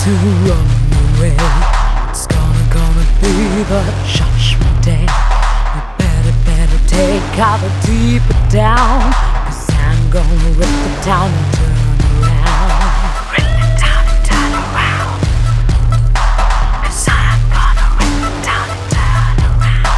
to run away. It's gonna be the judgment day. You better take out the deeper down, 'cause I'm gonna rip it down and turn around. Rip it down and turn around, 'cause I'm gonna rip it down and turn around.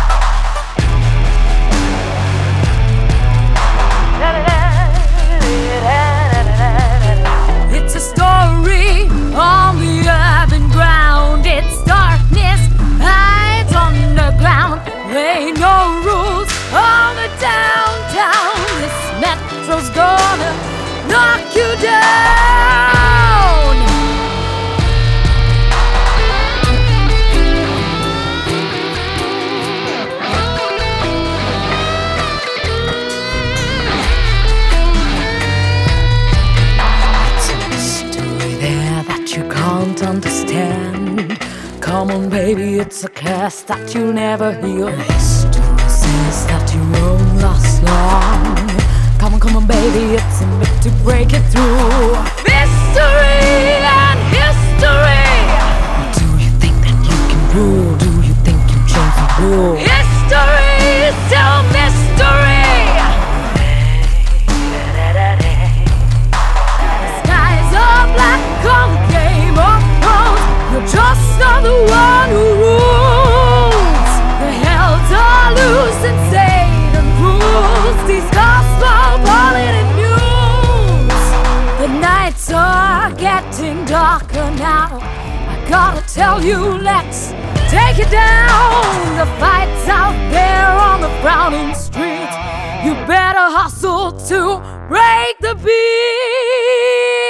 It's a story on the urban ground. It's darkness hides underground. There ain't no rules on the downtown. This metro's gonna knock you down. It's a mystery there that you can't understand. Come on, baby, it's a curse that you'll never heal. History says that you won't last long. Come on, baby, it's a bit to break it through. Mystery and history. Do you think that you can rule? Do you think you change the rule? History is still mystery. The skies are black on the Game of Thrones. You're just not the one who rules. The hells are loose and Satan rules. These cosmopolitan news. The nights are getting darker now. I gotta tell you, let's take it down. The fight's out there on the frowning street. You better hustle to break the beat.